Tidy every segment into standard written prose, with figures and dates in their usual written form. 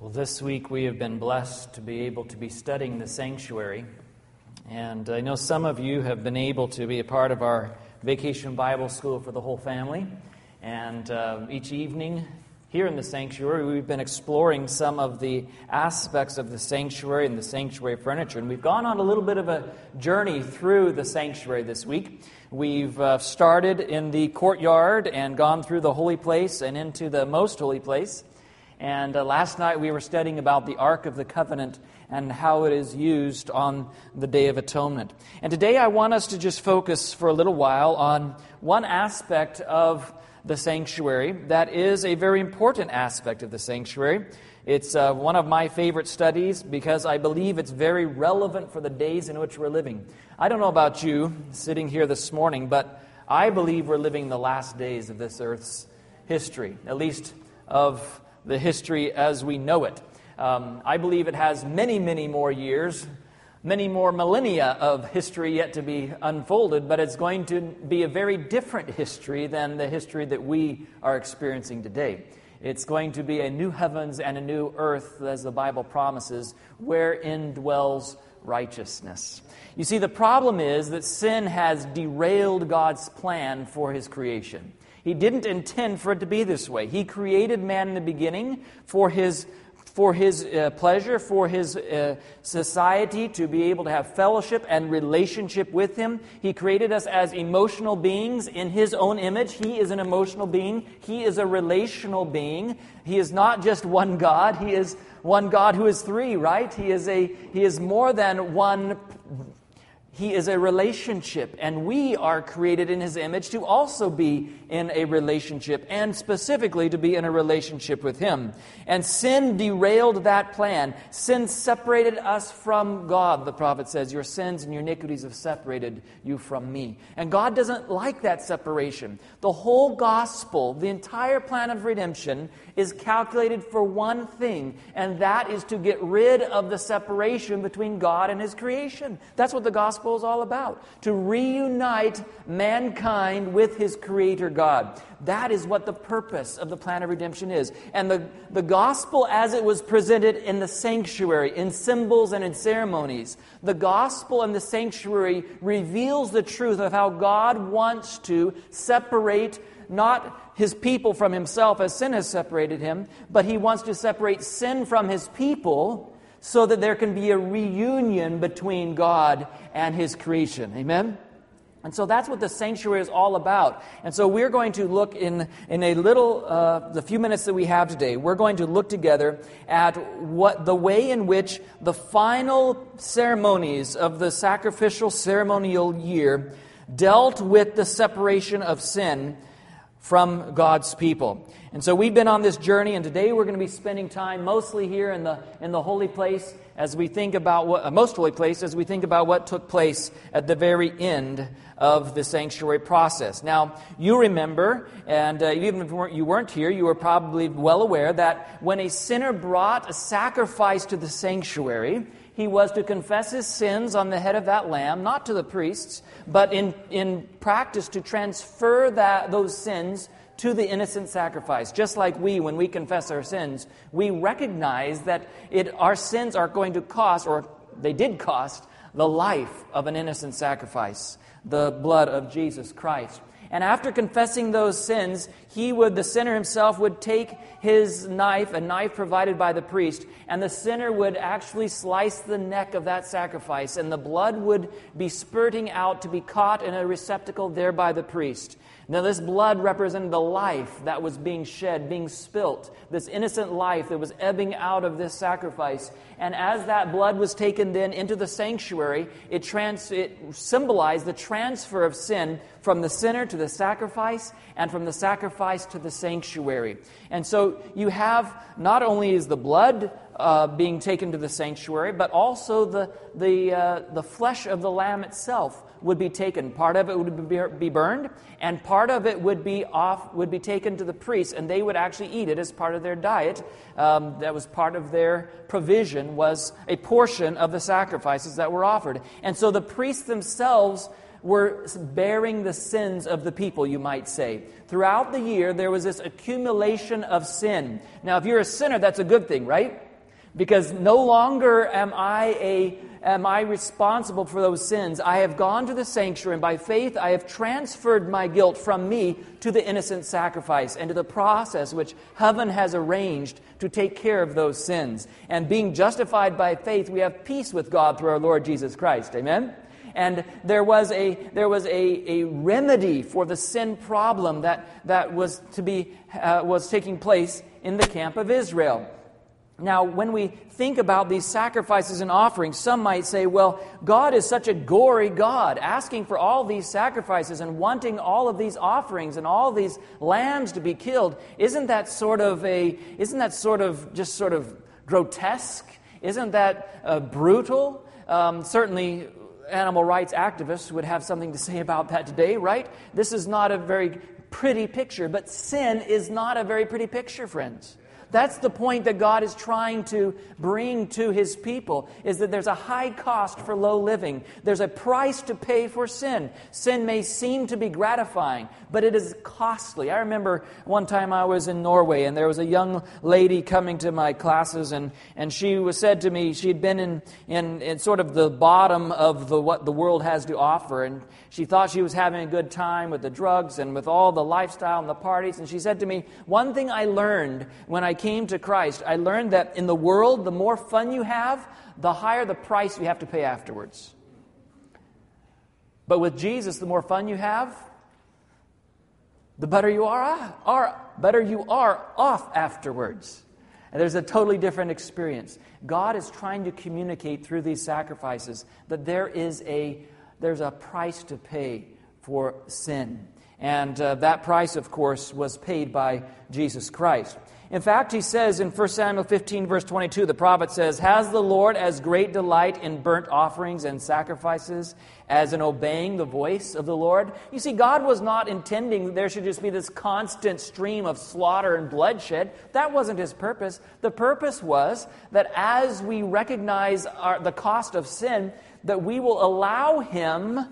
Well, this week we have been blessed to be able to be studying the sanctuary. And I know some of you have been able to be a part of our Vacation Bible School for the whole family. And each evening here in the sanctuary, we've been exploring some of the aspects of the sanctuary and the sanctuary furniture. And we've gone on a little bit of a journey through the sanctuary this week. We've started in the courtyard and gone through the holy place and into the most holy place. And last night we were studying about the Ark of the Covenant and how it is used on the Day of Atonement. And today I want us to just focus for a little while on one aspect of the sanctuary that is a very important aspect of the sanctuary. It's one of my favorite studies because I believe it's very relevant for the days in which we're living. I don't know about you sitting here this morning, but I believe we're living the last days of this earth's history, at least of the history as we know it. I believe it has many, many more years, many more millennia of history yet to be unfolded, but it's going to be a very different history than the history that we are experiencing today. It's going to be a new heavens and a new earth, as the Bible promises, wherein dwells righteousness. You see, the problem is that sin has derailed God's plan for His creation. He didn't intend for it to be this way. He created man in the beginning for his pleasure, for his society, to be able to have fellowship and relationship with Him. He created us as emotional beings in His own image. He is an emotional being. He is a relational being. He is not just one God. He is one God who is three, right? He is more than one. He is a relationship, and we are created in His image to also be in a relationship, and specifically to be in a relationship with Him. And sin derailed that plan. Sin separated us from God. The prophet says, "Your sins and your iniquities have separated you from me." And God doesn't like that separation. The whole gospel, the entire plan of redemption, is calculated for one thing, and that is to get rid of the separation between God and His creation. That's what the gospel is all about, to reunite mankind with His Creator God. That is what the purpose of the plan of redemption is. And the gospel as it was presented in the sanctuary, in symbols and in ceremonies, the gospel and the sanctuary reveals the truth of how God wants to separate not His people from Himself as sin has separated Him, but He wants to separate sin from His people so that there can be a reunion between God and His creation. Amen? And so that's what the sanctuary is all about. And so we're going to look in a little, the few minutes that we have today, we're going to look together at what the way in which the final ceremonies of the sacrificial ceremonial year dealt with the separation of sin from God's people. And so we've been on this journey, and today we're going to be spending time mostly here in the holy place as we think about most holy place as we think about what took place at the very end of the sanctuary process. Now, you remember, and even if you weren't here, you were probably well aware that when a sinner brought a sacrifice to the sanctuary, he was to confess his sins on the head of that lamb, not to the priests, but in practice to transfer those sins to the innocent sacrifice. Just like when we confess our sins, we recognize that our sins are going to cost, or they did cost, the life of an innocent sacrifice, the blood of Jesus Christ. And after confessing those sins, the sinner himself would take his knife, a knife provided by the priest, and the sinner would actually slice the neck of that sacrifice, and the blood would be spurting out to be caught in a receptacle there by the priest. Now, this blood represented the life that was being shed, being spilt, this innocent life that was ebbing out of this sacrifice. And as that blood was taken then into the sanctuary, it symbolized the transfer of sin from the sinner to the sacrifice, and from the sacrifice to the sanctuary. And so you have, not only is the blood being taken to the sanctuary, but also the flesh of the lamb itself would be taken. Part of it would be burned, and part of it would be taken to the priests, and they would actually eat it as part of their diet. That was part of their provision, was a portion of the sacrifices that were offered. And so the priests themselves were bearing the sins of the people, you might say. Throughout the year, there was this accumulation of sin. Now, if you're a sinner, that's a good thing, right? Because no longer am I responsible for those sins. I have gone to the sanctuary, and by faith I have transferred my guilt from me to the innocent sacrifice and to the process which heaven has arranged to take care of those sins. And being justified by faith, we have peace with God through our Lord Jesus Christ. Amen? And there was a remedy for the sin problem that was taking place in the camp of Israel. Now, when we think about these sacrifices and offerings, some might say, well, God is such a gory God, asking for all these sacrifices and wanting all of these offerings and all these lambs to be killed. Isn't that sort of grotesque? Isn't that brutal? Certainly, animal rights activists would have something to say about that today, right? This is not a very pretty picture, but sin is not a very pretty picture, friends. That's the point that God is trying to bring to His people, is that there's a high cost for low living. There's a price to pay for sin. Sin may seem to be gratifying, but it is costly. I remember one time I was in Norway, and there was a young lady coming to my classes, and she said to me, she had been in sort of the bottom of what the world has to offer, and she thought she was having a good time with the drugs and with all the lifestyle and the parties, and she said to me, one thing I learned when I came to Christ, I learned that in the world, the more fun you have, the higher the price you have to pay afterwards. But with Jesus, the more fun you have, the better you are off afterwards. And there's a totally different experience. God is trying to communicate through these sacrifices that there's a price to pay for sin. And that price, of course, was paid by Jesus Christ. In fact, he says in 1 Samuel 15, verse 22, the prophet says, "Has the Lord as great delight in burnt offerings and sacrifices as in obeying the voice of the Lord?" You see, God was not intending that there should just be this constant stream of slaughter and bloodshed. That wasn't His purpose. The purpose was that as we recognize the cost of sin, that we will allow Him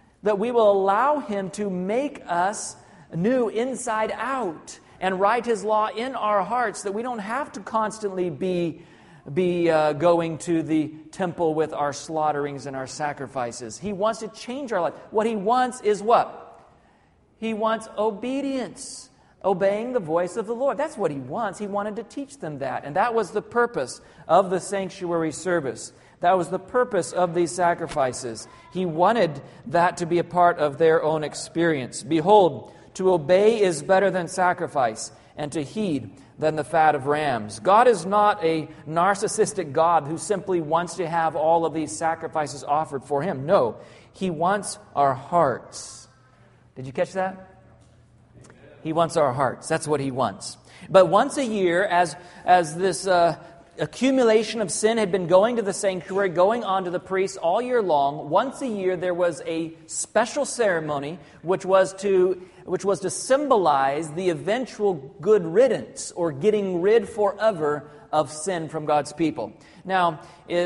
to make us new inside out, and write His law in our hearts, that we don't have to constantly be going to the temple with our slaughterings and our sacrifices. He wants to change our life. What He wants is what? He wants obedience, obeying the voice of the Lord. That's what He wants. He wanted to teach them that. And that was the purpose of the sanctuary service. That was the purpose of these sacrifices. He wanted that to be a part of their own experience. Behold, to obey is better than sacrifice, and to heed than the fat of rams. God is not a narcissistic God who simply wants to have all of these sacrifices offered for Him. No, He wants our hearts. Did you catch that? He wants our hearts. That's what He wants. But once a year, as this accumulation of sin had been going to the sanctuary, going on to the priests all year long, once a year there was a special ceremony which was to symbolize the eventual good riddance, or getting rid forever of sin from God's people. Now,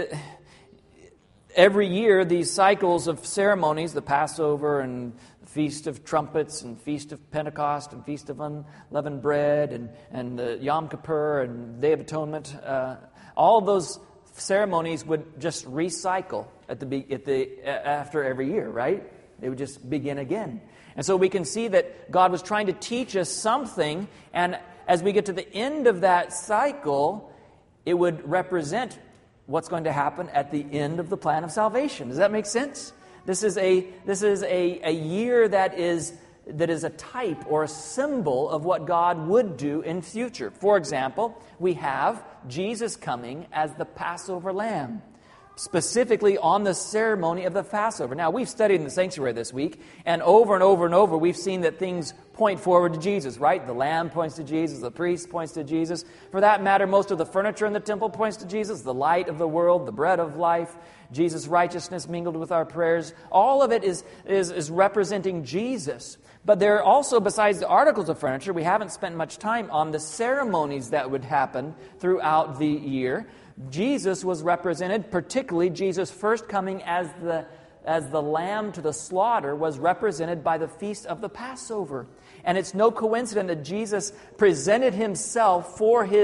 every year these cycles of ceremonies, the Passover and Feast of Trumpets and Feast of Pentecost and Feast of Unleavened Bread and the Yom Kippur and Day of Atonement, all of those ceremonies would just recycle after every year, right? They would just begin again. And so we can see that God was trying to teach us something, and as we get to the end of that cycle, it would represent what's going to happen at the end of the plan of salvation. Does that make sense? This is a year that is a type or a symbol of what God would do in future. For example, we have Jesus coming as the Passover lamb, specifically on the ceremony of the Passover. Now, we've studied in the sanctuary this week, and over, we've seen that things point forward to Jesus, right? The lamb points to Jesus, the priest points to Jesus. For that matter, most of the furniture in the temple points to Jesus, the light of the world, the bread of life, Jesus' righteousness mingled with our prayers. All of it is representing Jesus. But there are also, besides the articles of furniture, we haven't spent much time on the ceremonies that would happen throughout the year. Jesus was represented, particularly Jesus' first coming as the lamb to the slaughter was represented by the feast of the Passover. And it's no coincidence that Jesus presented Himself for His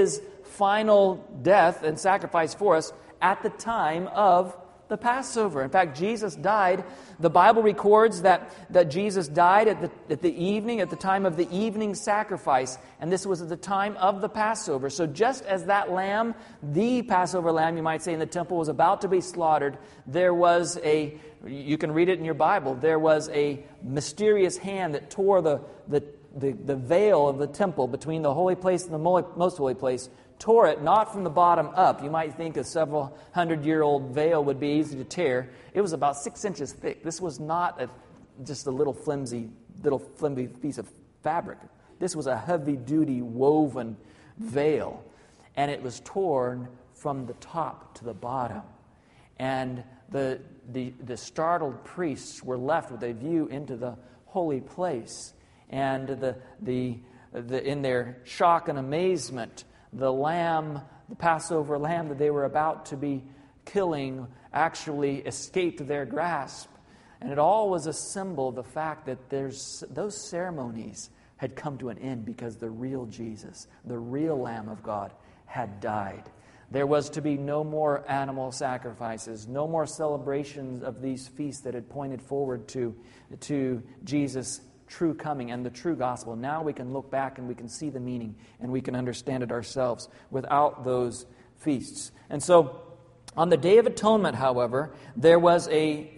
final death and sacrifice for us at the time of the Passover. In fact, Jesus died. The Bible records that Jesus died at the time of the evening sacrifice, and this was at the time of the Passover. So just as that lamb, the Passover lamb, you might say, in the temple was about to be slaughtered, there was you can read it in your Bible, there was a mysterious hand that tore the veil of the temple between the holy place and the most holy place, tore it not from the bottom up. You might think a several hundred-year-old veil would be easy to tear. It was about 6 inches thick. This was not just a little flimsy piece of fabric. This was a heavy-duty woven veil, and it was torn from the top to the bottom. And the startled priests were left with a view into the holy place, and in their shock and amazement, the Passover lamb that they were about to be killing actually escaped their grasp. And it all was a symbol of the fact that those ceremonies had come to an end because the real Jesus, the real Lamb of God, had died. There was to be no more animal sacrifices, no more celebrations of these feasts that had pointed forward to Jesus' true coming and the true gospel. Now we can look back and we can see the meaning and we can understand it ourselves without those feasts. And so on the Day of Atonement, however, there was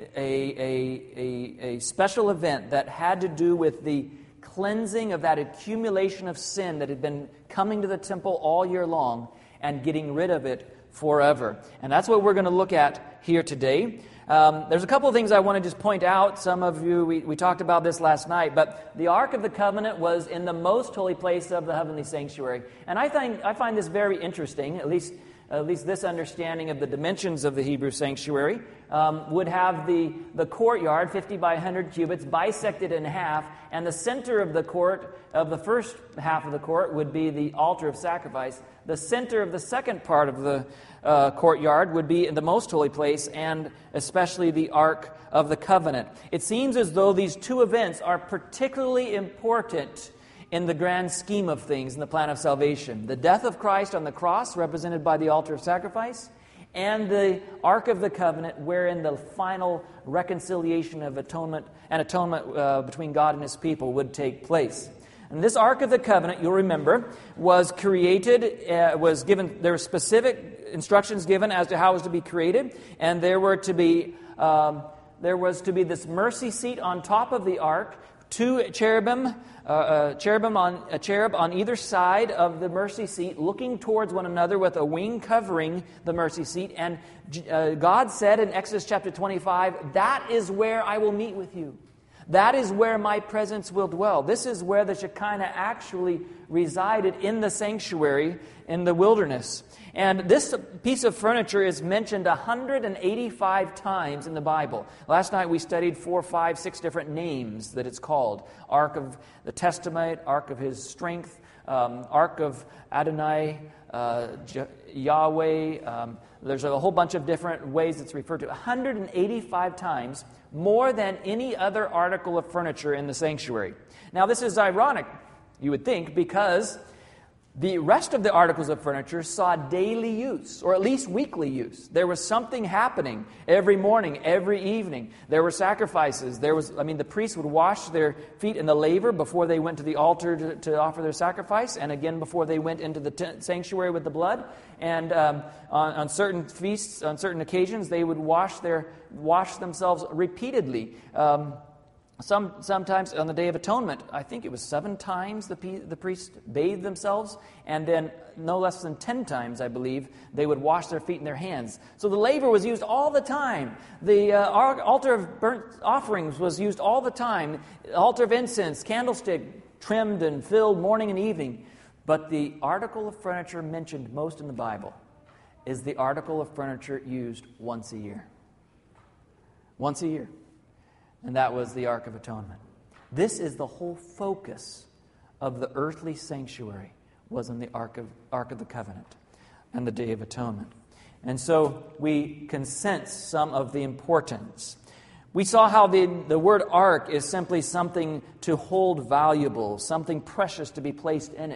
a special event that had to do with the cleansing of that accumulation of sin that had been coming to the temple all year long and getting rid of it forever. And that's what we're going to look at here today. There's a couple of things I want to just point out. Some of you, we talked about this last night, but the Ark of the Covenant was in the most holy place of the heavenly sanctuary. And I find this very interesting, at least this understanding of the dimensions of the Hebrew sanctuary. Would have the courtyard, 50 by 100 cubits, bisected in half, and the center of the court, of the first half of the court, would be the altar of sacrifice. The center of the second part of the courtyard would be in the most holy place, and especially the Ark of the Covenant. It seems as though these two events are particularly important in the grand scheme of things in the plan of salvation. The death of Christ on the cross, represented by the altar of sacrifice, and the Ark of the Covenant, wherein the final reconciliation of atonement between God and His people would take place. And this Ark of the Covenant, you'll remember, was created, there were specific instructions given as to how it was to be created, and there was to be this mercy seat on top of the ark, two cherub on either side of the mercy seat, looking towards one another with a wing covering the mercy seat. And God said in Exodus chapter 25, "That is where I will meet with you. That is where my presence will dwell." This is where the Shekinah actually resided in the sanctuary in the wilderness. And this piece of furniture is mentioned 185 times in the Bible. Last night we studied 4, 5, 6 different names that it's called. Ark of the Testament, Ark of His strength, Ark of Adonai, Yahweh. There's a whole bunch of different ways it's referred to. 185 times, more than any other article of furniture in the sanctuary. Now this is ironic, you would think, because the rest of the articles of furniture saw daily use, or at least weekly use. There was something happening every morning, every evening. There were sacrifices. The priests would wash their feet in the laver before they went to the altar to offer their sacrifice, and again before they went into the sanctuary with the blood. And on certain feasts, on certain occasions, they would wash themselves repeatedly. Sometimes on the Day of Atonement, I think it was 7 times the priests bathed themselves, and then no less than 10 times, I believe, they would wash their feet and their hands. So the laver was used all the time. The altar of burnt offerings was used all the time. The altar of incense, candlestick, trimmed and filled morning and evening. But the article of furniture mentioned most in the Bible is the article of furniture used once a year. Once a year. And that was the Ark of Atonement. This is the whole focus of the earthly sanctuary, was in the Ark of the Covenant and the Day of Atonement. And so we can sense some of the importance. We saw how the word ark is simply something to hold valuable, something precious to be placed in it.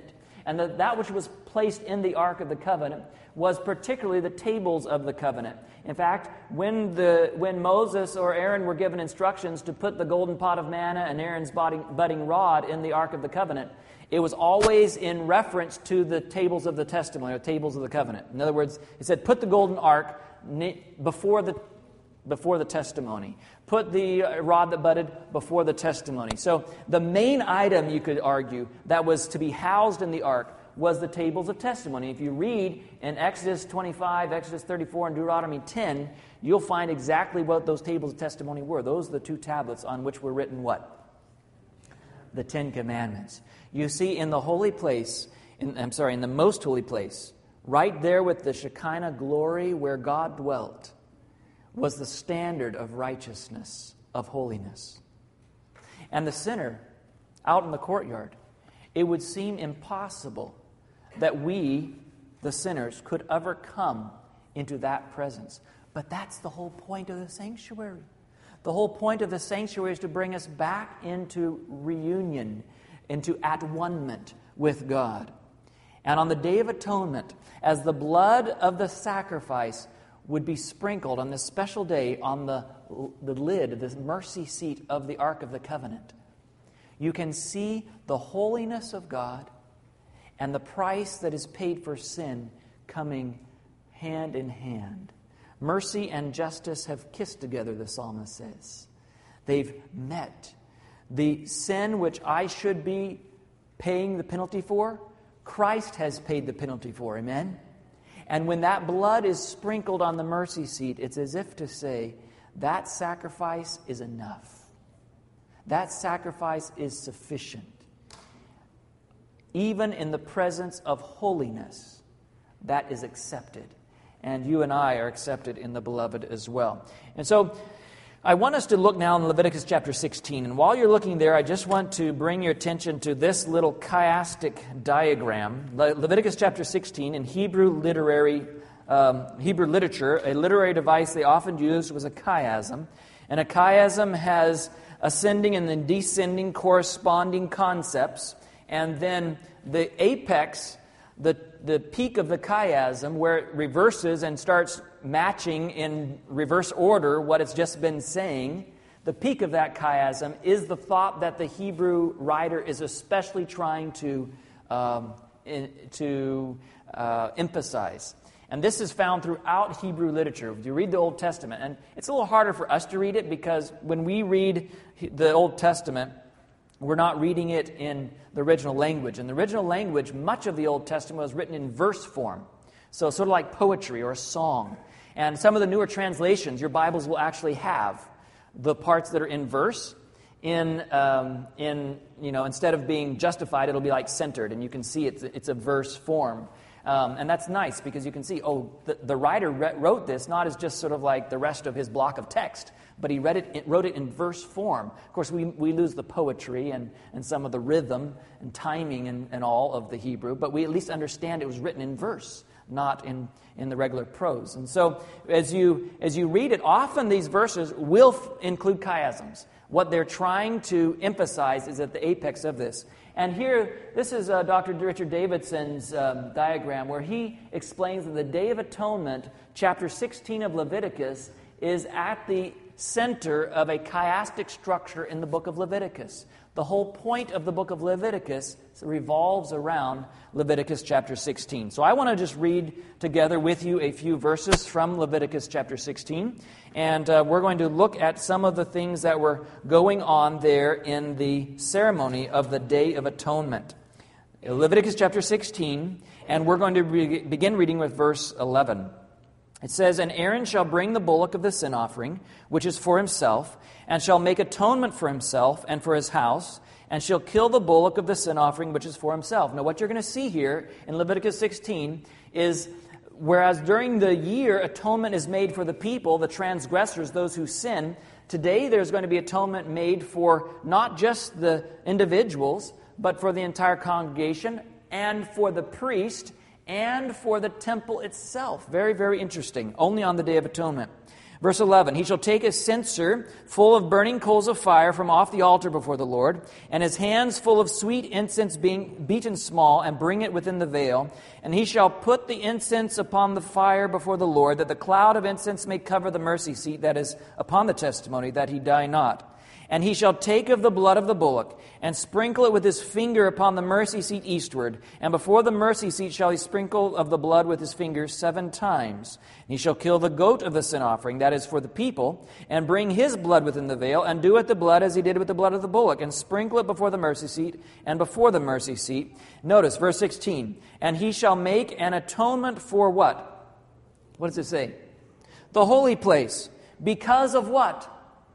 And that which was placed in the Ark of the Covenant was particularly the tables of the covenant. In fact, when Moses or Aaron were given instructions to put the golden pot of manna and Aaron's budding rod in the Ark of the Covenant, it was always in reference to the tables of the testimony, or tables of the covenant. In other words, it said, put the golden ark before the testimony. Put the rod that budded before the testimony. So the main item, you could argue, that was to be housed in the ark was the tables of testimony. If you read in Exodus 25, Exodus 34, and Deuteronomy 10, you'll find exactly what those tables of testimony were. Those are the two tablets on which were written what? The Ten Commandments. You see, in the holy place, in the most holy place, right there with the Shekinah glory where God dwelt, was the standard of righteousness, of holiness. And the sinner, out in the courtyard, it would seem impossible that we, the sinners, could ever come into that presence. But that's the whole point of the sanctuary. The whole point of the sanctuary is to bring us back into reunion, into at-one-ment with God. And on the Day of Atonement, as the blood of the sacrifice would be sprinkled on this special day on the lid, this mercy seat of the Ark of the Covenant, you can see the holiness of God and the price that is paid for sin coming hand in hand. Mercy and justice have kissed together, the psalmist says. They've met. The sin which I should be paying the penalty for, Christ has paid the penalty for. Amen? And when that blood is sprinkled on the mercy seat, it's as if to say, that sacrifice is enough. That sacrifice is sufficient. Even in the presence of holiness, that is accepted. And you and I are accepted in the Beloved as well. And so, I want us to look now in Leviticus chapter 16. And while you're looking there, I just want to bring your attention to this little chiastic diagram. Leviticus chapter 16, in Hebrew literature, a literary device they often used was a chiasm. And a chiasm has ascending and then descending corresponding concepts. And then the apex, the peak of the chiasm, where it reverses and starts matching in reverse order what it's just been saying, the peak of that chiasm is the thought that the Hebrew writer is especially trying to emphasize. And this is found throughout Hebrew literature. If you read the Old Testament, and it's a little harder for us to read it because when we read the Old Testament, we're not reading it in the original language. In the original language, much of the Old Testament was written in verse form. So sort of like poetry or a song. And some of the newer translations, your Bibles will actually have the parts that are in verse. Instead of being justified, it'll be like centered, and you can see it's a verse form. And that's nice because you can see, the writer wrote this not as just sort of like the rest of his block of text, but he wrote it in verse form. Of course, we lose the poetry and some of the rhythm and timing and all of the Hebrew, but we at least understand it was written in verse, not in the regular prose. And so as you read it, often these verses will include chiasms. What they're trying to emphasize is at the apex of this. And here, this is Dr. Richard Davidson's diagram where he explains that the Day of Atonement, chapter 16 of Leviticus, is at the center of a chiastic structure in the book of Leviticus. The whole point of the book of Leviticus revolves around Leviticus chapter 16. So I want to just read together with you a few verses from Leviticus chapter 16. And we're going to look at some of the things that were going on there in the ceremony of the Day of Atonement. Leviticus chapter 16, and we're going to begin reading with verse 11. It says, "And Aaron shall bring the bullock of the sin offering, which is for himself, and shall make atonement for himself and for his house, and shall kill the bullock of the sin offering, which is for himself." Now what you're going to see here in Leviticus 16 is, whereas during the year atonement is made for the people, the transgressors, those who sin, today there's going to be atonement made for not just the individuals, but for the entire congregation and for the priest and for the temple itself. Very, very interesting. Only on the Day of Atonement. Verse 11, he shall take a censer full of burning coals of fire from off the altar before the Lord, and his hands full of sweet incense being beaten small, and bring it within the veil. And he shall put the incense upon the fire before the Lord, that the cloud of incense may cover the mercy seat that is upon the testimony, that he die not. And he shall take of the blood of the bullock, and sprinkle it with his finger upon the mercy seat eastward. And before the mercy seat shall he sprinkle of the blood with his finger 7 times. And he shall kill the goat of the sin offering, that is for the people, and bring his blood within the veil, and do with the blood as he did with the blood of the bullock, and sprinkle it before the mercy seat, and before the mercy seat. Notice, verse 16, and he shall make an atonement for what? What does it say? The holy place. Because of what?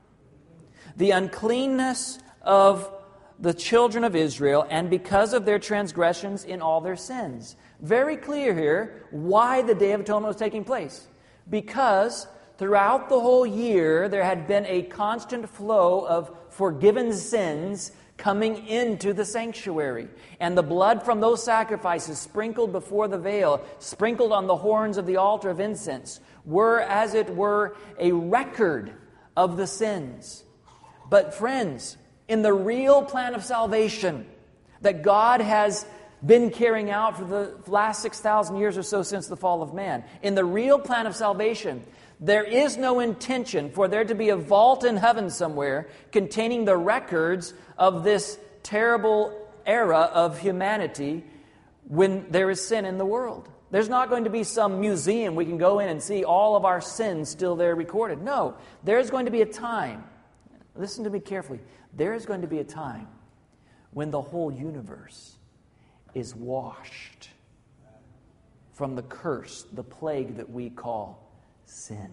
The uncleanness of the children of Israel, and because of their transgressions in all their sins. Very clear here why the Day of Atonement was taking place. Because throughout the whole year there had been a constant flow of forgiven sins coming into the sanctuary. And the blood from those sacrifices sprinkled before the veil, sprinkled on the horns of the altar of incense, were, as it were, a record of the sins. But friends, in the real plan of salvation that God has been carrying out for the last 6,000 years or so since the fall of man, in the real plan of salvation, there is no intention for there to be a vault in heaven somewhere containing the records of this terrible era of humanity when there is sin in the world. There's not going to be some museum we can go in and see all of our sins still there recorded. No, there's going to be a time. Listen to me carefully. There is going to be a time when the whole universe is washed from the curse, the plague that we call sin.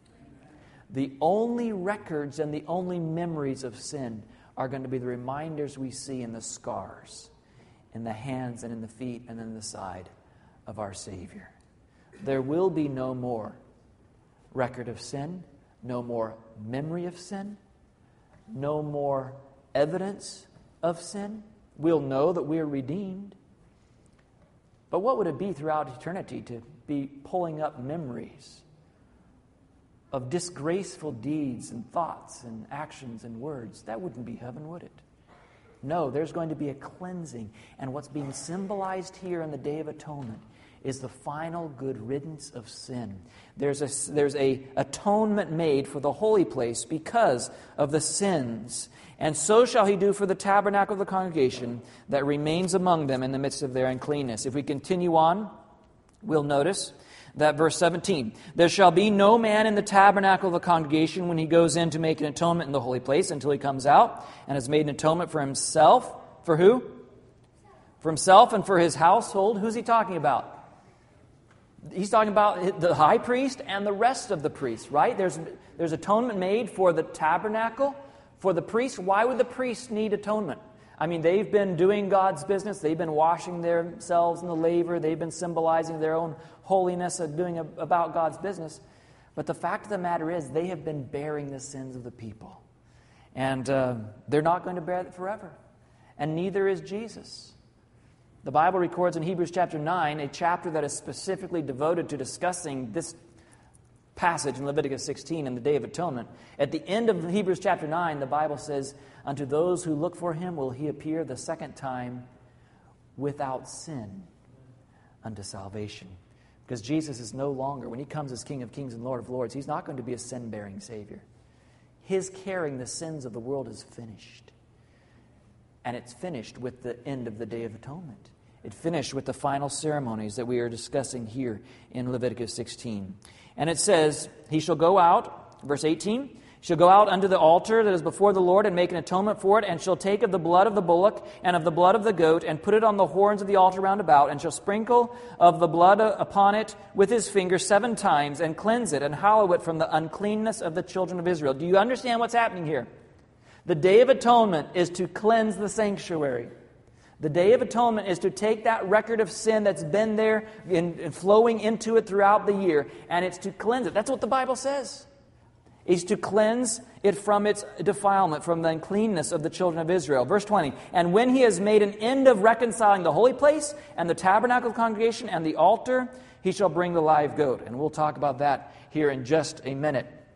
The only records and the only memories of sin are going to be the reminders we see in the scars, in the hands and in the feet and in the side of our Savior. There will be no more record of sin, no more memory of sin, no more evidence of sin. We'll know that we are redeemed. But what would it be throughout eternity to be pulling up memories of disgraceful deeds and thoughts and actions and words? That wouldn't be heaven, would it? No, there's going to be a cleansing. And what's being symbolized here on the Day of Atonement is the final good riddance of sin. There's a atonement made for the holy place because of the sins. And so shall he do for the tabernacle of the congregation that remains among them in the midst of their uncleanness. If we continue on, we'll notice that verse 17, there shall be no man in the tabernacle of the congregation when he goes in to make an atonement in the holy place until he comes out and has made an atonement for himself. For who? For himself and for his household. Who's he talking about? He's talking about the high priest and the rest of the priests, right? There's atonement made for the tabernacle, for the priests. Why would the priests need atonement? I mean, they've been doing God's business. They've been washing themselves in the laver. They've been symbolizing their own holiness of doing about God's business. But the fact of the matter is, they have been bearing the sins of the people. And they're not going to bear it forever. And neither is Jesus. The Bible records in Hebrews chapter 9, a chapter that is specifically devoted to discussing this passage in Leviticus 16 and the Day of Atonement. At the end of Hebrews chapter 9, the Bible says, unto those who look for him will he appear the second time without sin unto salvation. Because Jesus is no longer, when he comes as King of Kings and Lord of Lords, he's not going to be a sin-bearing Savior. His carrying the sins of the world is finished. And it's finished with the end of the Day of Atonement. It finished with the final ceremonies that we are discussing here in Leviticus 16. And it says, he shall go out, verse 18, shall go out unto the altar that is before the Lord and make an atonement for it, and shall take of the blood of the bullock and of the blood of the goat, and put it on the horns of the altar round about, and shall sprinkle of the blood upon it with his finger 7 times, and cleanse it, and hallow it from the uncleanness of the children of Israel. Do you understand what's happening here? The Day of Atonement is to cleanse the sanctuary. The Day of Atonement is to take that record of sin that's been there and flowing into it throughout the year, and it's to cleanse it. That's what the Bible says. It's to cleanse it from its defilement, from the uncleanness of the children of Israel. Verse 20, and when he has made an end of reconciling the holy place and the tabernacle of the congregation and the altar, he shall bring the live goat. And we'll talk about that here in just a minute.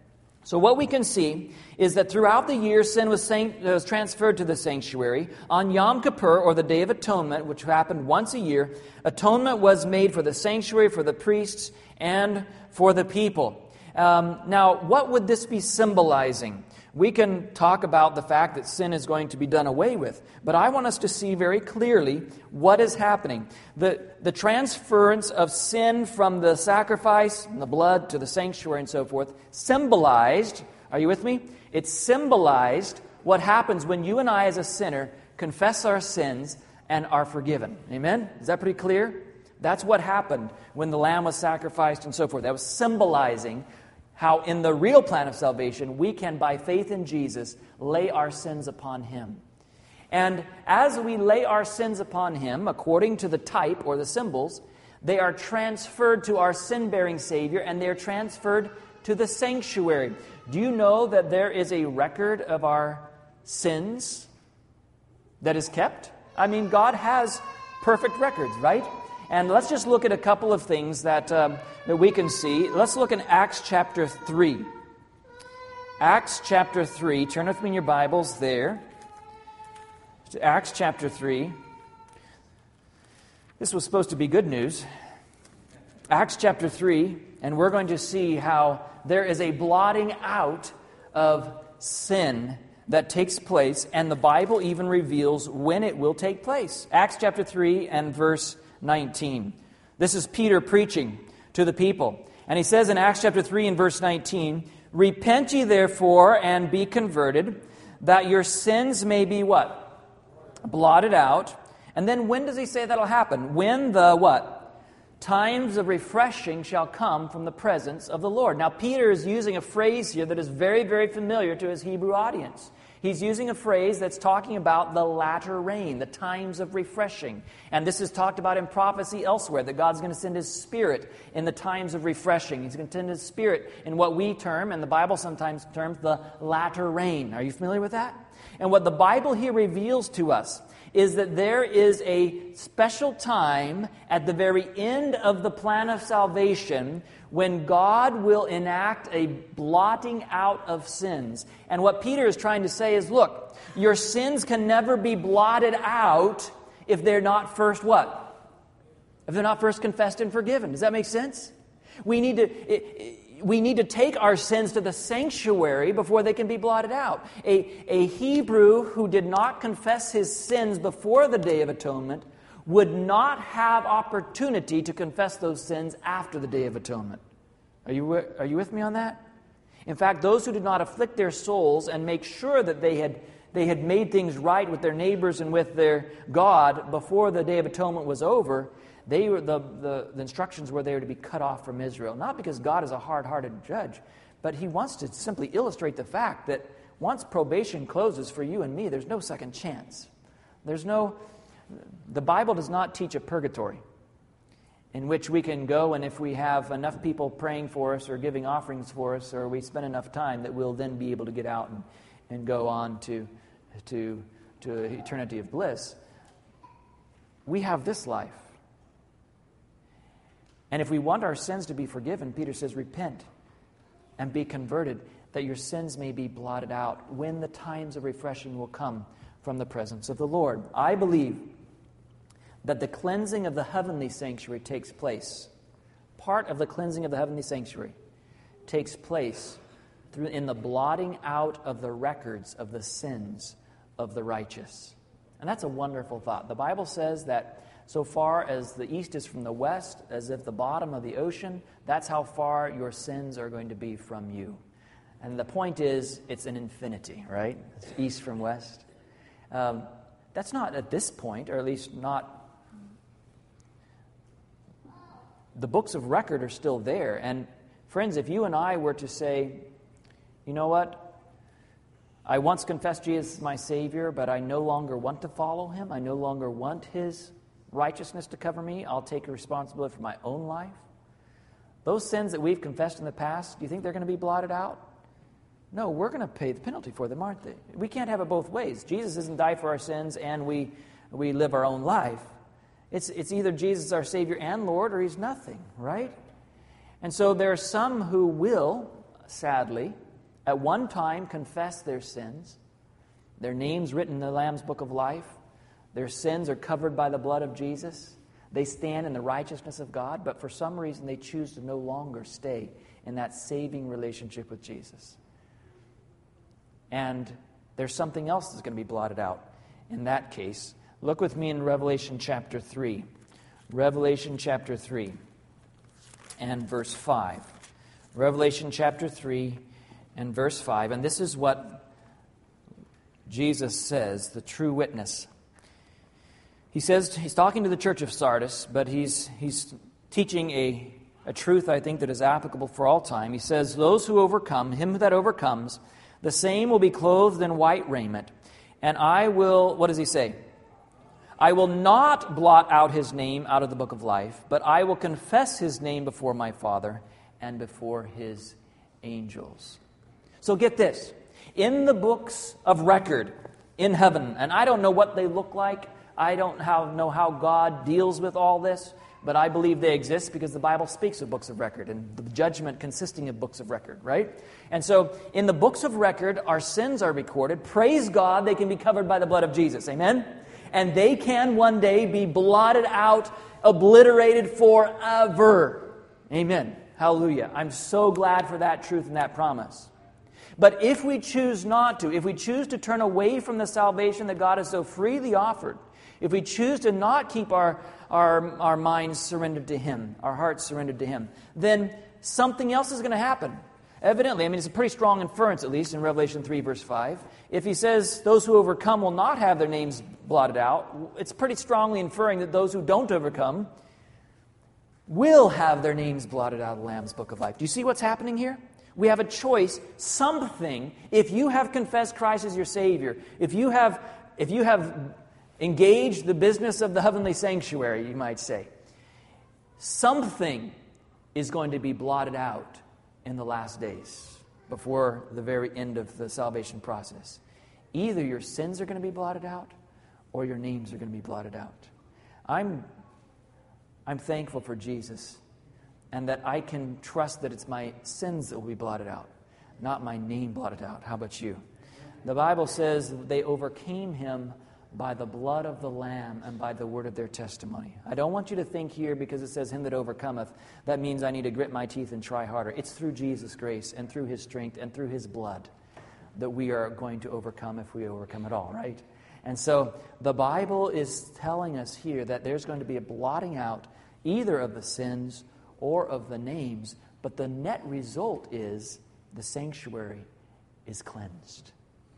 So what we can see is that throughout the year, sin was transferred to the sanctuary. On Yom Kippur, or the Day of Atonement, which happened once a year, atonement was made for the sanctuary, for the priests, and for the people. Now, what would this be symbolizing? We can talk about the fact that sin is going to be done away with, but I want us to see very clearly what is happening. The transference of sin from the sacrifice and the blood to the sanctuary and so forth symbolized, are you with me? It symbolized what happens when you and I as a sinner confess our sins and are forgiven. Amen? Is that pretty clear? That's what happened when the lamb was sacrificed and so forth. That was symbolizing how in the real plan of salvation, we can, by faith in Jesus, lay our sins upon Him. And as we lay our sins upon Him, according to the type or the symbols, they are transferred to our sin-bearing Savior, and they are transferred to the sanctuary. Do you know that there is a record of our sins that is kept? I mean, God has perfect records, right? And let's just look at a couple of things that we can see. Let's look in Acts chapter 3. Acts chapter 3. Turn with me in your Bibles there. To Acts chapter 3. This was supposed to be good news. Acts chapter 3, and we're going to see how there is a blotting out of sin that takes place, and the Bible even reveals when it will take place. Acts chapter 3 and verse 19. This is Peter preaching to the people. And he says in Acts chapter 3 and verse 19, "Repent ye therefore and be converted, that your sins may be" what? Blotted out. And then when does he say that'll happen? When the what? Times of refreshing shall come from the presence of the Lord. Now Peter is using a phrase here that is very, very familiar to his Hebrew audience. He's using a phrase that's talking about the latter rain, the times of refreshing. And this is talked about in prophecy elsewhere, that God's going to send His Spirit in the times of refreshing. He's going to send His Spirit in what we term, and the Bible sometimes terms, the latter rain. Are you familiar with that? And what the Bible here reveals to us is that there is a special time at the very end of the plan of salvation when God will enact a blotting out of sins. And what Peter is trying to say is, look, your sins can never be blotted out if they're not first what? If they're not first confessed and forgiven. Does that make sense? We need to take our sins to the sanctuary before they can be blotted out. A Hebrew who did not confess his sins before the Day of Atonement would not have opportunity to confess those sins after the Day of Atonement. Are you with me on that? In fact, those who did not afflict their souls and make sure that they had made things right with their neighbors and with their God before the Day of Atonement was over, the instructions were they were to be cut off from Israel. Not because God is a hard-hearted judge, but He wants to simply illustrate the fact that once probation closes for you and me, there's no second chance. The Bible does not teach a purgatory in which we can go, and if we have enough people praying for us or giving offerings for us, or we spend enough time, that we'll then be able to get out and go on to eternity of bliss. We have this life. And if we want our sins to be forgiven, Peter says, repent and be converted, that your sins may be blotted out when the times of refreshing will come from the presence of the Lord. I believe that the cleansing of the heavenly sanctuary takes place. Part of the cleansing of the heavenly sanctuary takes place in the blotting out of the records of the sins of the righteous. And that's a wonderful thought. The Bible says that so far as the east is from the west, as if the bottom of the ocean, that's how far your sins are going to be from you. And the point is, it's an infinity, right? It's east from west. That's not at this point, or at least not. The books of record are still there. And friends, if you and I were to say, you know what? I once confessed Jesus as my Savior, but I no longer want to follow Him. I no longer want His righteousness to cover me. I'll take responsibility for my own life. Those sins that we've confessed in the past, do you think they're going to be blotted out? No, we're going to pay the penalty for them, aren't they? We can't have it both ways. Jesus doesn't die for our sins and we live our own life. It's either Jesus is our Savior and Lord, or He's nothing, right? And so there are some who will, sadly, at one time confessed their sins, their names written in the Lamb's Book of Life, their sins are covered by the blood of Jesus, they stand in the righteousness of God, but for some reason they choose to no longer stay in that saving relationship with Jesus. And there's something else that's going to be blotted out in that case. Look with me in Revelation chapter 3. Revelation chapter 3 and verse 5. Revelation chapter 3 and verse 5. And this is what Jesus says, the true witness. He says, he's talking to the church of Sardis, but he's teaching a truth, I think, that is applicable for all time. He says, those who overcome, him that overcomes, the same will be clothed in white raiment. And I will, what does he say? I will not blot out his name out of the book of life, but I will confess his name before my Father and before his angels. So get this. In the books of record in heaven, and I don't know what they look like, I don't know how God deals with all this, but I believe they exist because the Bible speaks of books of record and the judgment consisting of books of record, right? And so in the books of record, our sins are recorded. Praise God, they can be covered by the blood of Jesus. Amen? And they can one day be blotted out, obliterated forever. Amen. Hallelujah. I'm so glad for that truth and that promise. But if we choose not to, if we choose to turn away from the salvation that God has so freely offered, if we choose to not keep our minds surrendered to Him, our hearts surrendered to Him, then something else is going to happen. Evidently, it's a pretty strong inference, at least in Revelation 3, verse 5. If he says those who overcome will not have their names blotted out, it's pretty strongly inferring that those who don't overcome will have their names blotted out of the Lamb's Book of Life. Do you see what's happening here? We have a choice, something, if you have confessed Christ as your Savior, if you have engaged the business of the heavenly sanctuary, you might say, something is going to be blotted out in the last days, before the very end of the salvation process. Either your sins are going to be blotted out, or your names are going to be blotted out. I'm thankful for Jesus, and that I can trust that it's my sins that will be blotted out, not my name blotted out. How about you? The Bible says they overcame Him by the blood of the Lamb and by the word of their testimony. I don't want you to think here, because it says him that overcometh, that means I need to grit my teeth and try harder. It's through Jesus' grace and through His strength and through His blood that we are going to overcome, if we overcome at all, right? And so the Bible is telling us here that there's going to be a blotting out either of the sins or of the names, but the net result is the sanctuary is cleansed.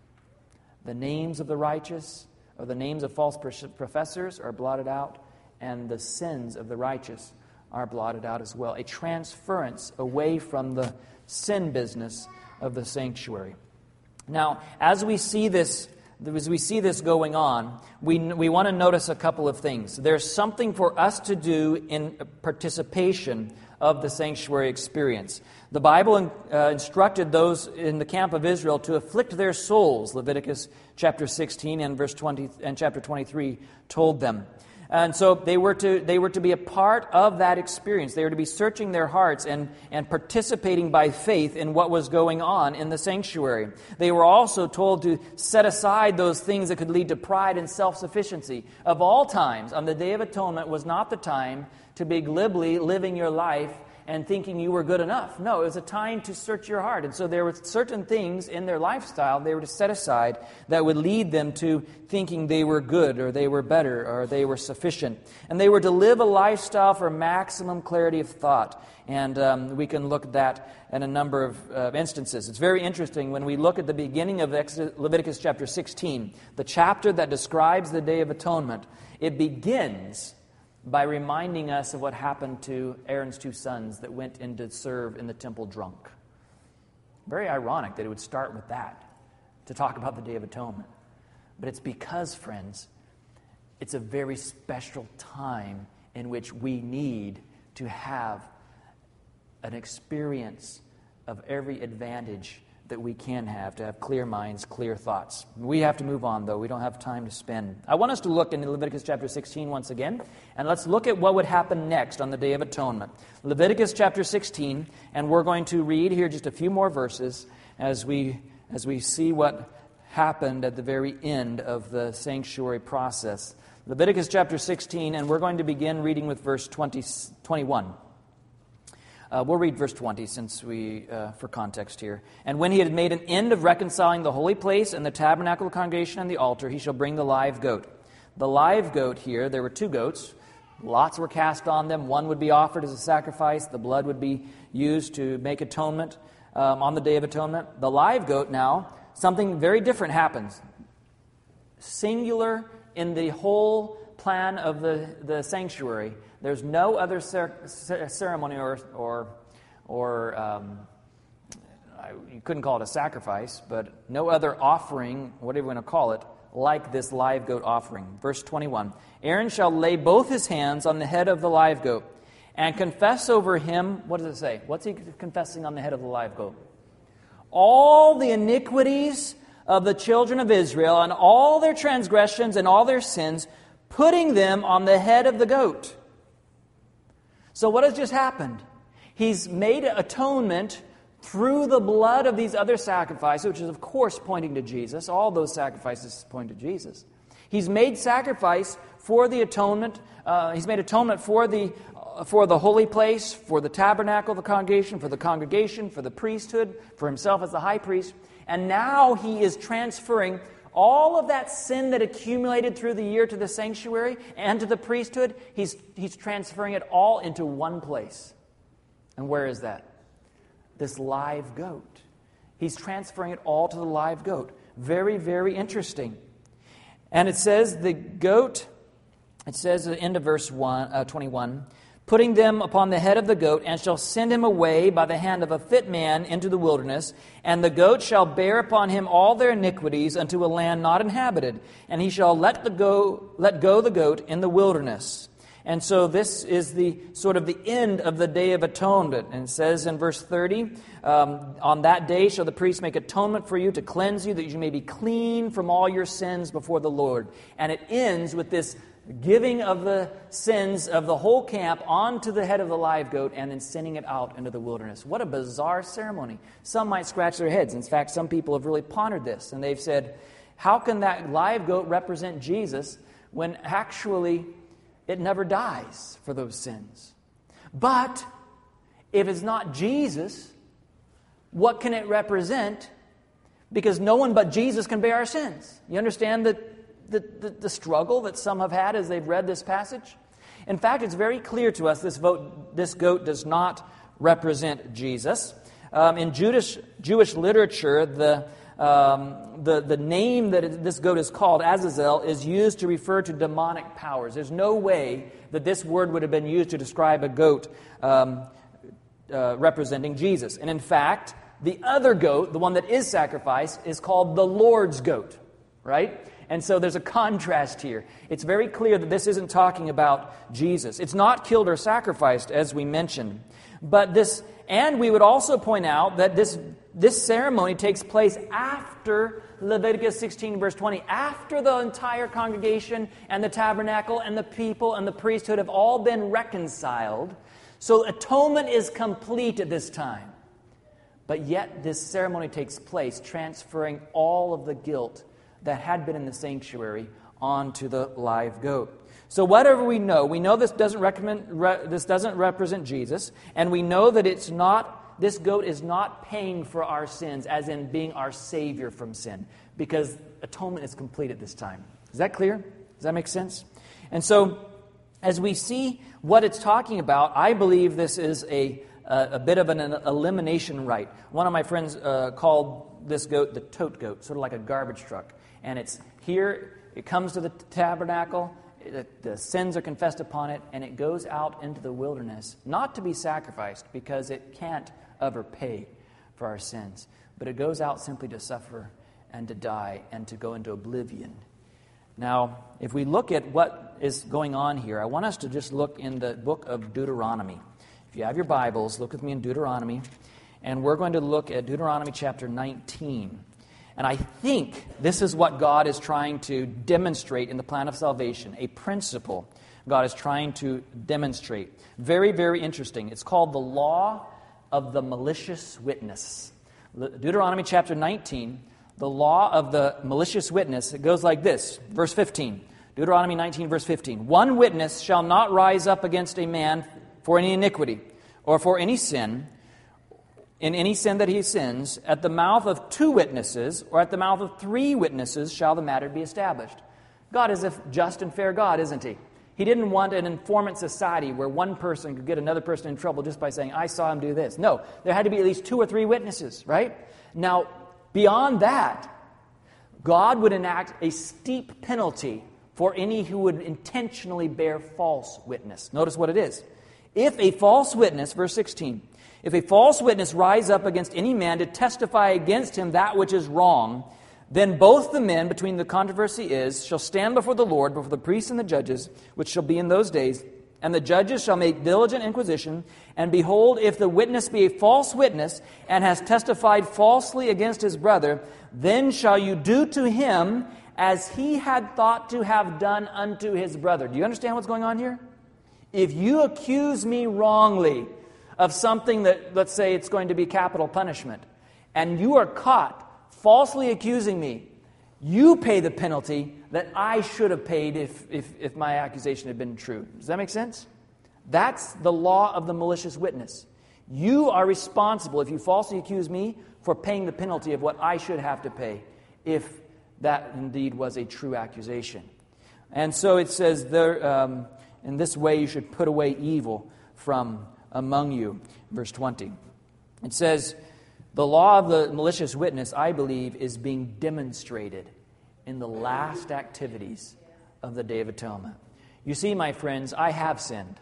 The names of the righteous, or the names of false professors, are blotted out, and the sins of the righteous are blotted out as well. A transference away from the sin business of the sanctuary. Now, as we see this going on, we want to notice a couple of things. There's something for us to do in participation of the sanctuary experience. The Bible instructed those in the camp of Israel to afflict their souls. Leviticus chapter 16 and verse 20 and chapter 23 told them. And so they were to be a part of that experience. They were to be searching their hearts and participating by faith in what was going on in the sanctuary. They were also told to set aside those things that could lead to pride and self-sufficiency. Of all times, on the Day of Atonement was not the time to be glibly living your life and thinking you were good enough. No, it was a time to search your heart. And so there were certain things in their lifestyle they were to set aside that would lead them to thinking they were good, or they were better, or they were sufficient. And they were to live a lifestyle for maximum clarity of thought. And we can look at that in a number of instances. It's very interesting when we look at the beginning of Leviticus chapter 16, the chapter that describes the Day of Atonement. It begins by reminding us of what happened to Aaron's two sons that went in to serve in the temple drunk. Very ironic that it would start with that, to talk about the Day of Atonement. But it's because, friends, it's a very special time in which we need to have an experience of every advantage that we can have, to have clear minds, clear thoughts. We have to move on, though. We don't have time to spend. I want us to look in Leviticus chapter 16 once again, and let's look at what would happen next on the Day of Atonement. Leviticus chapter 16, and we're going to read here just a few more verses, as we see what happened at the very end of the sanctuary process. Leviticus chapter 16, and we're going to begin reading with verse 21. We'll read verse 20 since for context here. And when he had made an end of reconciling the holy place and the tabernacle of the congregation and the altar, he shall bring the live goat. The live goat here, there were 2 goats. Lots were cast on them. One would be offered as a sacrifice. The blood would be used to make atonement on the Day of Atonement. The live goat now, something very different happens. Singular in the whole plan of the sanctuary. There's no other ceremony or you couldn't call it a sacrifice, but no other offering, whatever you want to call it, like this live goat offering. Verse 21, Aaron shall lay both his hands on the head of the live goat and confess over him, what does it say? What's he confessing on the head of the live goat? All the iniquities of the children of Israel and all their transgressions and all their sins, putting them on the head of the goat. So what has just happened? He's made atonement through the blood of these other sacrifices, which is of course pointing to Jesus. All those sacrifices point to Jesus. He's made sacrifice for the atonement. He's made atonement for the holy place, for the tabernacle of the congregation, for the priesthood, for himself as the high priest. And now he is transferring all of that sin that accumulated through the year to the sanctuary and to the priesthood. He's transferring it all into one place. And where is that? This live goat. He's transferring it all to the live goat. Very, very interesting. And it says the goat, it says at the end of verse 21, putting them upon the head of the goat, and shall send him away by the hand of a fit man into the wilderness, and the goat shall bear upon him all their iniquities unto a land not inhabited, and he shall let go the goat in the wilderness. And so this is the sort of the end of the Day of Atonement. And it says in verse 30, on that day shall the priest make atonement for you to cleanse you, that you may be clean from all your sins before the Lord. And it ends with this giving of the sins of the whole camp onto the head of the live goat and then sending it out into the wilderness. What a bizarre ceremony. Some might scratch their heads. In fact, some people have really pondered this, and they've said, how can that live goat represent Jesus when actually it never dies for those sins? But if it's not Jesus, what can it represent? Because no one but Jesus can bear our sins. You understand the struggle that some have had as they've read this passage? In fact, it's very clear to us this goat does not represent Jesus. In Jewish literature, the name that this goat is called, Azazel, is used to refer to demonic powers. There's no way that this word would have been used to describe a goat representing Jesus. And in fact, the other goat, the one that is sacrificed, is called the Lord's goat, right? And so there's a contrast here. It's very clear that this isn't talking about Jesus. It's not killed or sacrificed, as we mentioned. And we would also point out that this ceremony takes place after Leviticus 16, verse 20, after the entire congregation and the tabernacle and the people and the priesthood have all been reconciled. So atonement is complete at this time. But yet this ceremony takes place, transferring all of the guilt that had been in the sanctuary onto the live goat. So whatever we know this doesn't represent Jesus, and we know that this goat is not paying for our sins, as in being our Savior from sin, because atonement is complete at this time. Is that clear? Does that make sense? And so, as we see what it's talking about, I believe this is a bit of an elimination rite. One of my friends called this goat the tote goat, sort of like a garbage truck. And it's here, it comes to the tabernacle, the sins are confessed upon it, and it goes out into the wilderness, not to be sacrificed, because it can't ever pay for our sins. But it goes out simply to suffer and to die and to go into oblivion. Now, if we look at what is going on here, I want us to just look in the book of Deuteronomy. If you have your Bibles, look with me in Deuteronomy. And we're going to look at Deuteronomy chapter 19. And I think this is what God is trying to demonstrate in the plan of salvation, a principle God is trying to demonstrate. Very, very interesting. It's called the law of the malicious witness. Deuteronomy chapter 19, the law of the malicious witness, it goes like this, verse 15. Deuteronomy 19, verse 15. One witness shall not rise up against a man for any iniquity or for any sin, in any sin that he sins. At the mouth of 2 witnesses or at the mouth of 3 witnesses shall the matter be established. God is a just and fair God, isn't He? He didn't want an informant society where one person could get another person in trouble just by saying, I saw him do this. No, there had to be at least 2 or 3 witnesses, right? Now, beyond that, God would enact a steep penalty for any who would intentionally bear false witness. Notice what it is. If a false witness, verse 16, if a false witness rise up against any man to testify against him that which is wrong, then both the men between the controversy shall stand before the Lord, before the priests and the judges, which shall be in those days, and the judges shall make diligent inquisition, and behold, if the witness be a false witness, and has testified falsely against his brother, then shall you do to him as he had thought to have done unto his brother. Do you understand what's going on here? If you accuse me wrongly of something that, let's say it's going to be capital punishment, and you are caught falsely accusing me, you pay the penalty that I should have paid if my accusation had been true. Does that make sense? That's the law of the malicious witness. You are responsible, if you falsely accuse me, for paying the penalty of what I should have to pay if that indeed was a true accusation. And so it says there, in this way you should put away evil from among you. Verse 20. It says, the law of the malicious witness, I believe, is being demonstrated in the last activities of the Day of Atonement. You see, my friends, I have sinned.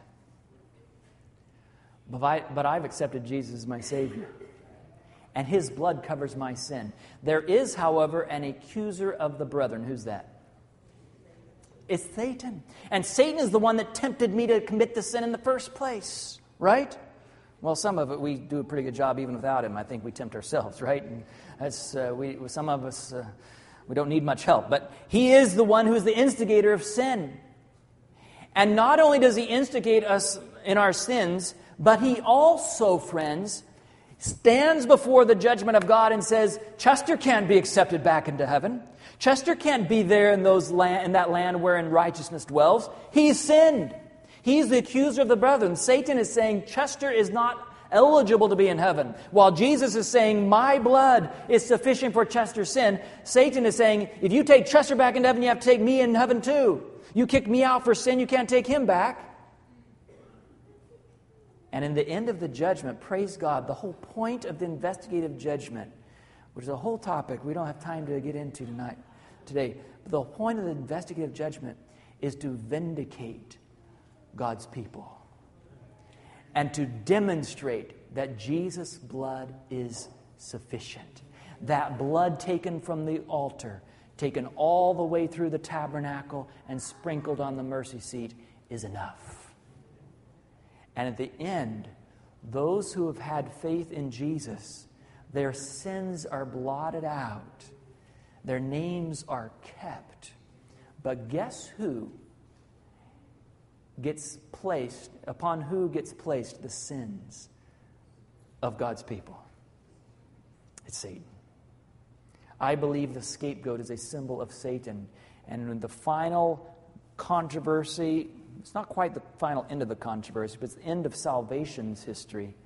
But I've accepted Jesus as my Savior. And His blood covers my sin. There is, however, an accuser of the brethren. Who's that? It's Satan. And Satan is the one that tempted me to commit the sin in the first place. Right? Well, some of it we do a pretty good job even without him. I think we tempt ourselves, right? And that's, some of us, we don't need much help. But he is the one who is the instigator of sin. And not only does he instigate us in our sins, but he also, friends, stands before the judgment of God and says, Chester can't be accepted back into heaven. Chester can't be there in that land wherein righteousness dwells. He's sinned. He's the accuser of the brethren. Satan is saying Chester is not eligible to be in heaven. While Jesus is saying, my blood is sufficient for Chester's sin, Satan is saying, if you take Chester back into heaven, you have to take me in heaven too. You kicked me out for sin, you can't take him back. And in the end of the judgment, praise God, the whole point of the investigative judgment, which is a whole topic we don't have time to get into today, but the point of the investigative judgment is to vindicate God's people and to demonstrate that Jesus' blood is sufficient. That blood taken from the altar, taken all the way through the tabernacle and sprinkled on the mercy seat is enough. And at the end, those who have had faith in Jesus, their sins are blotted out. Their names are kept. But guess who gets placed, upon who gets placed the sins of God's people? It's Satan. I believe the scapegoat is a symbol of Satan. And in the final controversy, it's not quite the final end of the controversy, but it's the end of salvation's history.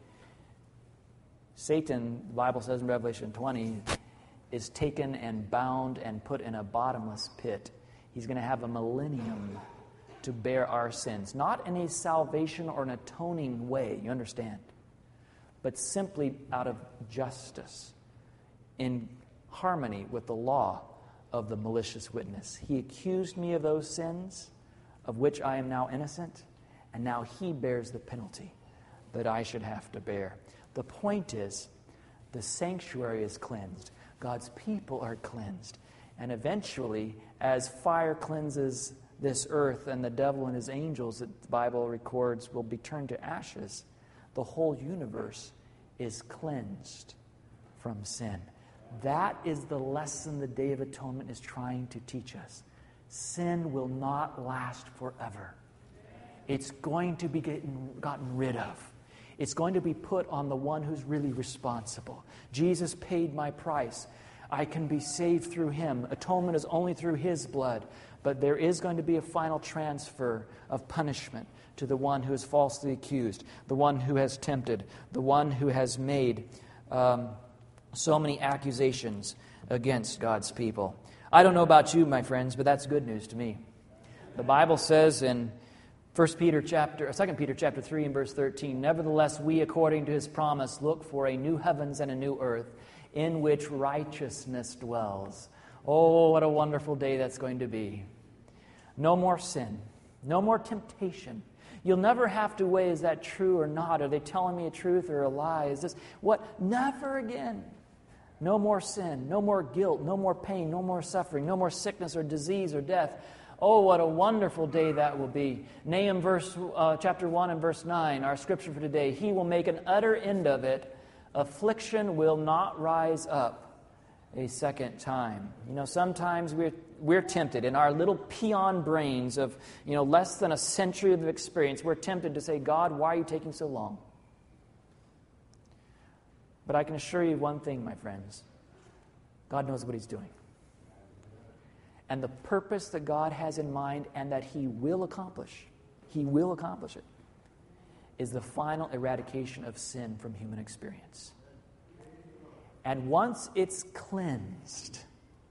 Satan, the Bible says in Revelation 20, is taken and bound and put in a bottomless pit. He's going to have a millennium to bear our sins. Not in a salvation or an atoning way, you understand, but simply out of justice, in harmony with the law of the malicious witness. He accused me of those sins, of which I am now innocent, and now he bears the penalty that I should have to bear. The point is, the sanctuary is cleansed. God's people are cleansed. And eventually, as fire cleanses this earth and the devil and his angels that the Bible records will be turned to ashes, the whole universe is cleansed from sin. That is the lesson the Day of Atonement is trying to teach us. Sin will not last forever. It's going to be gotten rid of. It's going to be put on the one who's really responsible. Jesus paid my price. I can be saved through him. Atonement is only through his blood. But there is going to be a final transfer of punishment to the one who is falsely accused, the one who has tempted, the one who has made so many accusations against God's people. I don't know about you, my friends, but that's good news to me. The Bible says in 2 Peter chapter 3 and verse 13, "Nevertheless, we, according to his promise, look for a new heavens and a new earth, in which righteousness dwells." Oh, what a wonderful day that's going to be. No more sin. No more temptation. You'll never have to weigh, is that true or not? Are they telling me a truth or a lie? Is this what? Never again. No more sin. No more guilt. No more pain. No more suffering. No more sickness or disease or death. Oh, what a wonderful day that will be. Nahum chapter 1 and verse 9, our scripture for today. "He will make an utter end of it. Affliction will not rise up a second time." You know, sometimes we're tempted in our little peon brains of, less than a century of experience. We're tempted to say, "God, why are you taking so long?" But I can assure you one thing, my friends. God knows what he's doing. And the purpose that God has in mind and that he will accomplish it, is the final eradication of sin from human experience. And once it's cleansed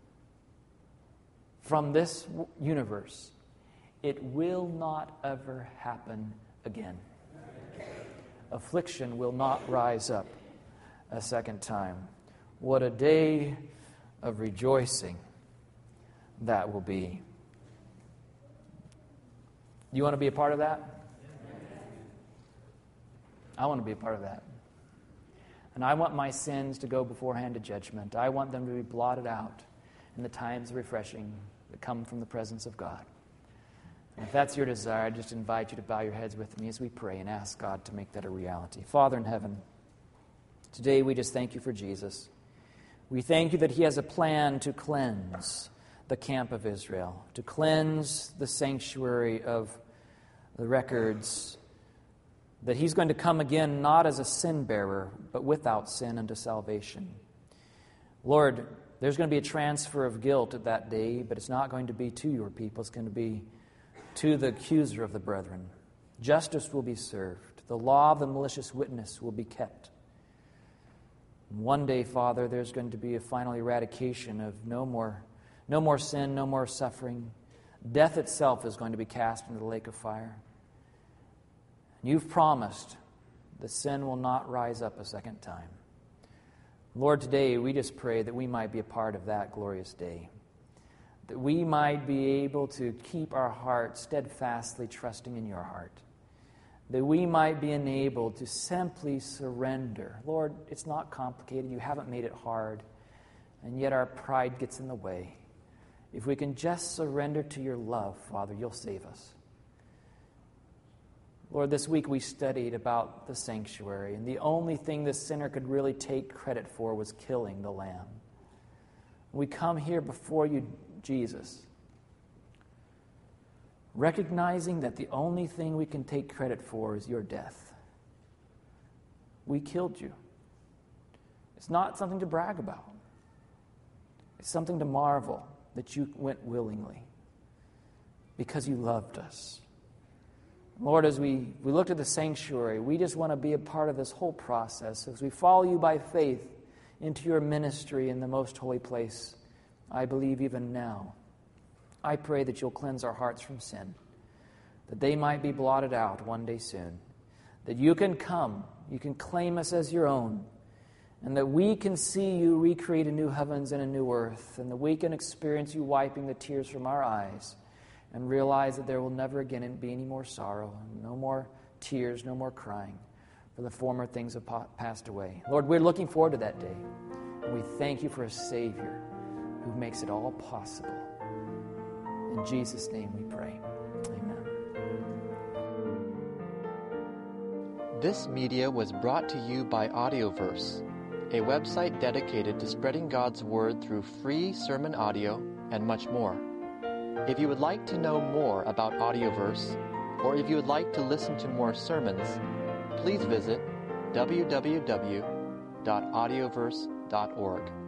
from this universe, it will not ever happen again. Affliction will not rise up a second time. What a day of rejoicing that will be. You want to be a part of that? I want to be a part of that. And I want my sins to go beforehand to judgment. I want them to be blotted out in the times of refreshing that come from the presence of God. And if that's your desire, I just invite you to bow your heads with me as we pray and ask God to make that a reality. Father in heaven, today we just thank you for Jesus. We thank you that he has a plan to cleanse the camp of Israel, to cleanse the sanctuary of the records, that he's going to come again not as a sin bearer, but without sin unto salvation. Lord, there's going to be a transfer of guilt at that day, but it's not going to be to your people. It's going to be to the accuser of the brethren. Justice will be served. The law of the malicious witness will be kept. And one day, Father, there's going to be a final eradication of no more sin, no more suffering. Death itself is going to be cast into the lake of fire. And you've promised that sin will not rise up a second time. Lord, today we just pray that we might be a part of that glorious day. That we might be able to keep our hearts steadfastly trusting in your heart. That we might be enabled to simply surrender. Lord, it's not complicated. You haven't made it hard. And yet our pride gets in the way. If we can just surrender to your love, Father, you'll save us. Lord, this week we studied about the sanctuary, and the only thing the sinner could really take credit for was killing the lamb. We come here before you, Jesus, recognizing that the only thing we can take credit for is your death. We killed you. It's not something to brag about. It's something to marvel that you went willingly because you loved us. Lord, as we looked at the sanctuary, we just want to be a part of this whole process. As we follow you by faith into your ministry in the most holy place, I believe even now, I pray that you'll cleanse our hearts from sin, that they might be blotted out one day soon, that you can come, you can claim us as your own, and that we can see you recreate a new heavens and a new earth, and that we can experience you wiping the tears from our eyes, and realize that there will never again be any more sorrow, no more tears, no more crying, for the former things have passed away. Lord, we're looking forward to that day, and we thank you for a Savior who makes it all possible. In Jesus' name we pray. Amen. This media was brought to you by Audioverse, a website dedicated to spreading God's Word through free sermon audio and much more. If you would like to know more about Audioverse, or if you would like to listen to more sermons, please visit www.audioverse.org.